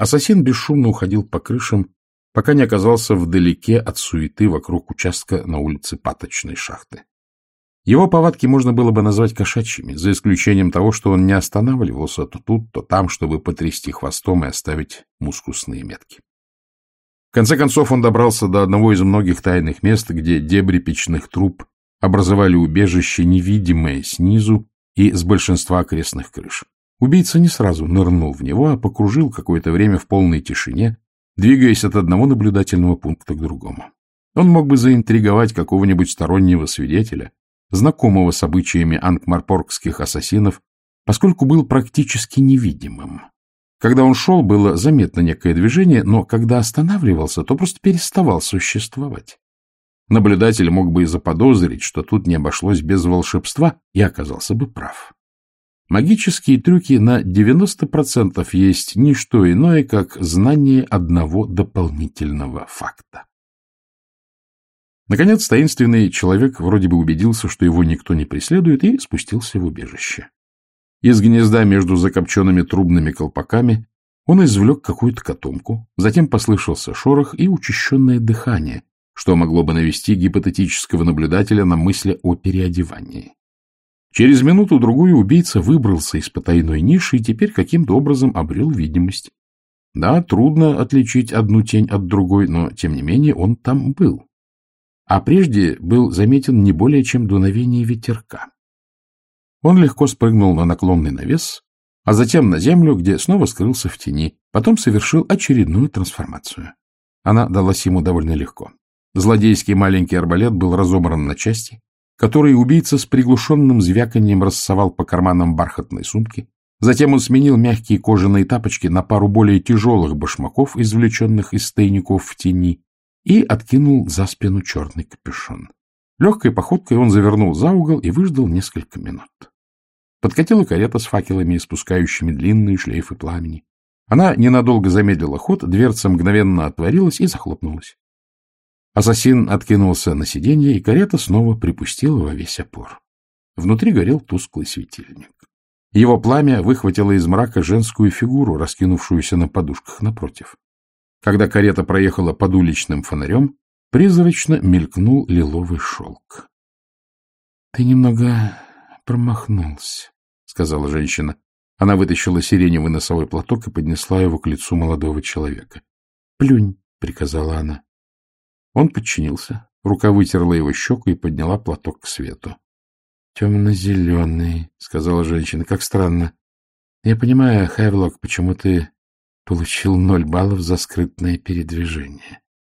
Ассасин бесшумно уходил по крышам, пока не оказался вдалеке от суеты вокруг участка на улице Паточной шахты. Его повадки можно было бы назвать кошачьими, за исключением того, что он не останавливался то тут, то там, чтобы потрясти хвостом и оставить мускусные метки. В конце концов он добрался до одного из многих тайных мест, где дебри печных труб образовали убежище, невидимое снизу и с большинства окрестных крыш. Убийца не сразу нырнул в него, а покружил какое-то время в полной тишине, двигаясь от одного наблюдательного пункта к другому. Он мог бы заинтриговать какого-нибудь стороннего свидетеля, знакомого с обычаями анкмарпоргских ассасинов, поскольку был практически невидимым. Когда он шел, было заметно некое движение, но когда останавливался, то просто переставал существовать. Наблюдатель мог бы и заподозрить, что тут не обошлось без волшебства, и оказался бы прав. Магические трюки на 90% есть не что иное, как знание одного дополнительного факта. Наконец, таинственный человек вроде бы убедился, что его никто не преследует, и спустился в убежище. Из гнезда между закопченными трубными колпаками он извлек какую-то котомку, затем послышался шорох и учащенное дыхание, что могло бы навести гипотетического наблюдателя на мысли о переодевании. Через минуту-другую убийца выбрался из потайной ниши и теперь каким-то образом обрел видимость. Да, трудно отличить одну тень от другой, но, тем не менее, он там был. А прежде был заметен не более чем дуновение ветерка. Он легко спрыгнул на наклонный навес, а затем на землю, где снова скрылся в тени, потом совершил очередную трансформацию. Она далась ему довольно легко. Злодейский маленький арбалет был разобран на части, которые убийца с приглушенным звяканьем рассовал по карманам бархатной сумки. Затем он сменил мягкие кожаные тапочки на пару более тяжелых башмаков, извлеченных из тайников в тени, и откинул за спину черный капюшон. Легкой походкой он завернул за угол и выждал несколько минут. Подкатила карета с факелами, испускающими длинные шлейфы пламени. Она ненадолго замедлила ход, дверца мгновенно отворилась и захлопнулась. Ассасин откинулся на сиденье, и карета снова припустила во весь опор. Внутри горел тусклый светильник. Его пламя выхватило из мрака женскую фигуру, раскинувшуюся на подушках напротив. Когда карета проехала под уличным фонарем, призрачно мелькнул лиловый шелк. — Ты немного промахнулся, — сказала женщина. Она вытащила сиреневый носовой платок и поднесла его к лицу молодого человека. — Плюнь, — приказала она. Он подчинился. Рука вытерла его щеку и подняла платок к свету. — Темно-зеленый, — сказала женщина. — Как странно. Я понимаю, Хевлок, почему ты получил 0 баллов за скрытное передвижение.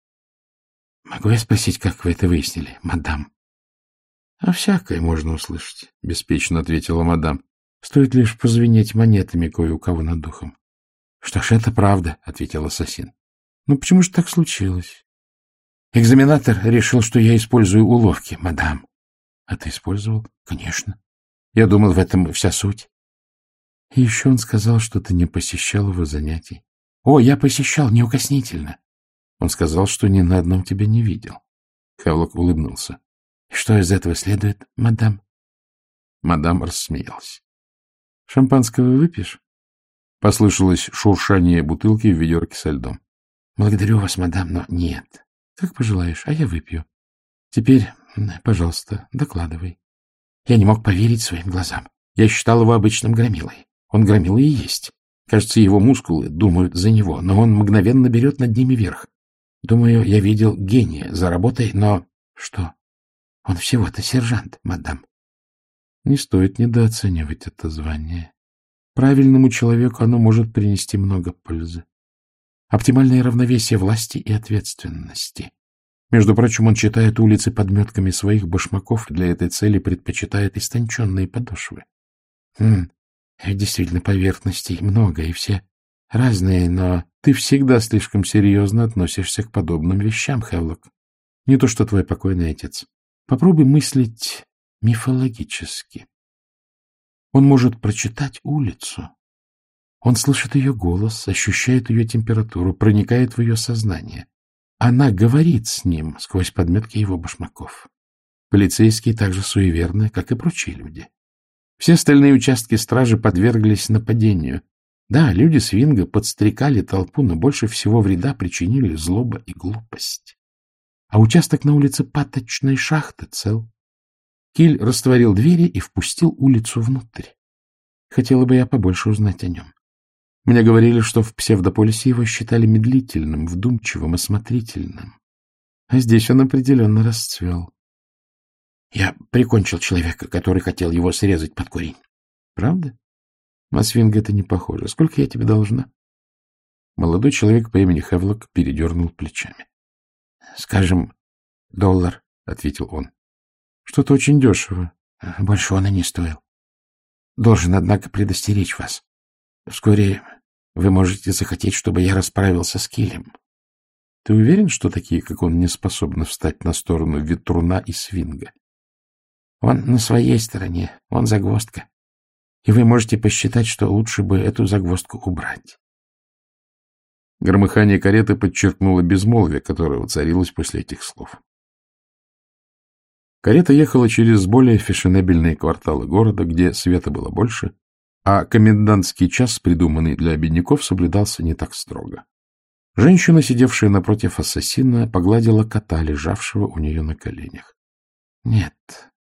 — Могу я спросить, как вы это выяснили, мадам? — А всякое можно услышать, — беспечно ответила мадам. — Стоит лишь позвенеть монетами кое у кого над духом. — Что ж, это правда, — ответил ассасин. — Ну, почему же так случилось? Экзаменатор решил, что я использую уловки, мадам. — А ты использовал? — Конечно. Я думал, в этом вся суть. И еще он сказал, что ты не посещал его занятий. — О, я посещал, неукоснительно. Он сказал, что ни на одном тебя не видел. Хевлок улыбнулся. — И что из этого следует, мадам? Мадам рассмеялась. — Шампанского выпьешь? Послышалось шуршание бутылки в ведерке со льдом. — Благодарю вас, мадам, но нет. Как пожелаешь, а я выпью. Теперь, пожалуйста, докладывай. Я не мог поверить своим глазам. Я считал его обычным громилой. Он громила и есть. Кажется, его мускулы думают за него, но он мгновенно берет над ними верх. Думаю, я видел гения за работой, но... Что? Он всего-то сержант, мадам. Не стоит недооценивать это звание. Правильному человеку оно может принести много пользы. Оптимальное равновесие власти и ответственности. Между прочим, он читает улицы подметками своих башмаков, для этой цели предпочитает истонченные подошвы. Действительно, поверхностей много, и все разные, но ты всегда слишком серьезно относишься к подобным вещам, Хевлок. Не то что твой покойный отец. Попробуй мыслить мифологически. Он может прочитать улицу. Он слышит ее голос, ощущает ее температуру, проникает в ее сознание. Она говорит с ним сквозь подметки его башмаков. Полицейские так же суеверны, как и прочие люди. Все остальные участки стражи подверглись нападению. Да, люди Свинга подстрекали толпу, но больше всего вреда причинили злоба и глупость. А участок на улице Паточной шахты цел. Киль растворил двери и впустил улицу внутрь. Хотела бы я побольше узнать о нем. Мне говорили, что в псевдополисе его считали медлительным, вдумчивым, осмотрительным. А здесь он определенно расцвел. Я прикончил человека, который хотел его срезать под корень. Правда? На Свинга это не похоже. Сколько я тебе должна? Молодой человек по имени Хевлок передернул плечами. — Скажем, $1, — ответил он. — Что-то очень дешево. Больше он и не стоил. Должен, однако, предостеречь вас. Вскоре вы можете захотеть, чтобы я расправился с Килем. Ты уверен, что такие, как он, не способны встать на сторону Ветруна и Свинга? Он на своей стороне, он загвоздка. И вы можете посчитать, что лучше бы эту загвоздку убрать. Громыхание кареты подчеркнуло безмолвие, которое воцарилось после этих слов. Карета ехала через более фешенебельные кварталы города, где света было больше, а комендантский час, придуманный для бедняков, соблюдался не так строго. Женщина, сидевшая напротив ассасина, погладила кота, лежавшего у нее на коленях. — Нет,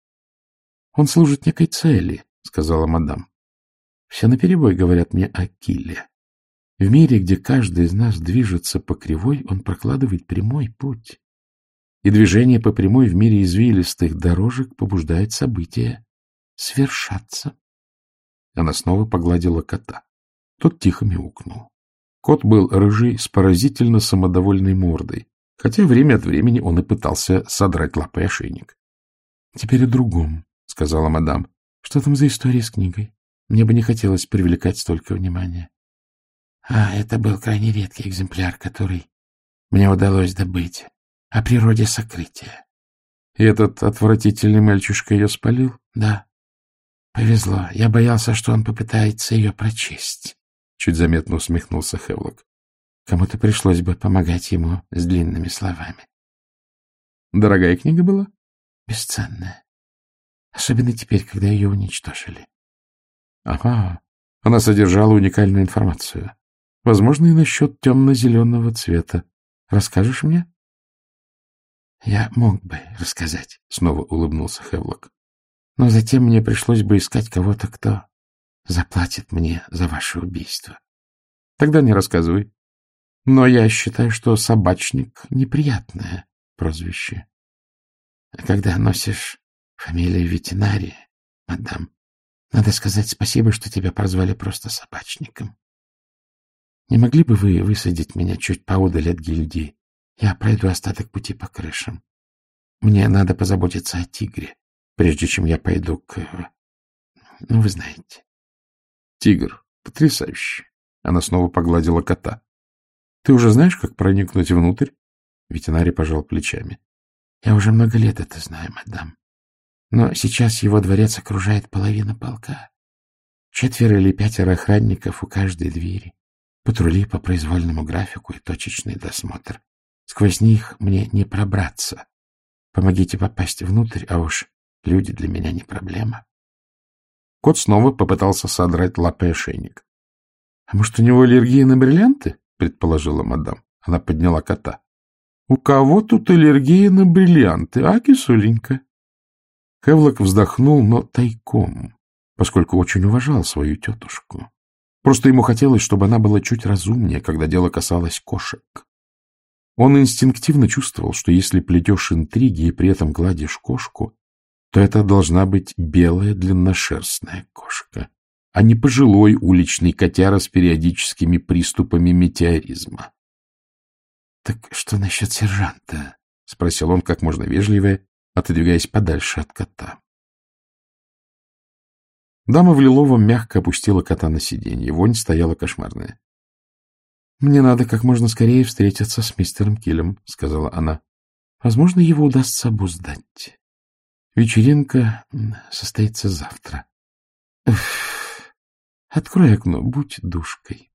он служит некой цели, — сказала мадам. — Все наперебой говорят мне о Киле. В мире, где каждый из нас движется по кривой, он прокладывает прямой путь. И движение по прямой в мире извилистых дорожек побуждает события свершаться. Она снова погладила кота. Тот тихо мяукнул. Кот был рыжий, с поразительно самодовольной мордой, хотя время от времени он и пытался содрать лапой ошейник. — Теперь о другом, — сказала мадам. — Что там за история с книгой? Мне бы не хотелось привлекать столько внимания. — это был крайне редкий экземпляр, который мне удалось добыть. О природе сокрытия. — И этот отвратительный мальчишка ее спалил? — Да. Повезло. Я боялся, что он попытается ее прочесть. Чуть заметно усмехнулся Хевлок. Кому-то пришлось бы помогать ему с длинными словами. — Дорогая книга была? — Бесценная. Особенно теперь, когда ее уничтожили. — Ага. Она содержала уникальную информацию. Возможно, и насчет темно-зеленого цвета. Расскажешь мне? — Я мог бы рассказать, — снова улыбнулся Хевлок. — Но затем мне пришлось бы искать кого-то, кто заплатит мне за ваше убийство. — Тогда не рассказывай. Но я считаю, что собачник — неприятное прозвище. А когда носишь фамилию ветеринария, мадам, надо сказать спасибо, что тебя прозвали просто собачником. Не могли бы вы высадить меня чуть поодаль от гильдии? Я пройду остаток пути по крышам. Мне надо позаботиться о тигре, прежде чем я пойду к... Ну, вы знаете. Тигр. Потрясающе. Она снова погладила кота. Ты уже знаешь, как проникнуть внутрь? Ветеринарий пожал плечами. Я уже много лет это знаю, мадам. Но сейчас его дворец окружает половина полка. 4 или 5 охранников у каждой двери. Патрули по произвольному графику и точечный досмотр. Сквозь них мне не пробраться. Помогите попасть внутрь, а уж люди для меня не проблема. Кот снова попытался содрать лапой ошейник. — А может, у него аллергия на бриллианты? — предположила мадам. Она подняла кота. — У кого тут аллергия на бриллианты, а, кисуленька? Хевлок вздохнул, но тайком, поскольку очень уважал свою тетушку. Просто ему хотелось, чтобы она была чуть разумнее, когда дело касалось кошек. Он инстинктивно чувствовал, что если плетешь интриги и при этом гладишь кошку, то это должна быть белая длинношерстная кошка, а не пожилой уличный котяра с периодическими приступами метеоризма. — Так что насчет сержанта? — спросил он как можно вежливее, отодвигаясь подальше от кота. Дама в лиловом мягко опустила кота на сиденье. Вонь стояла кошмарная. — Мне надо как можно скорее встретиться с мистером Килем, — сказала она. — Возможно, его удастся обуздать. Вечеринка состоится завтра. Открой окно, будь душкой.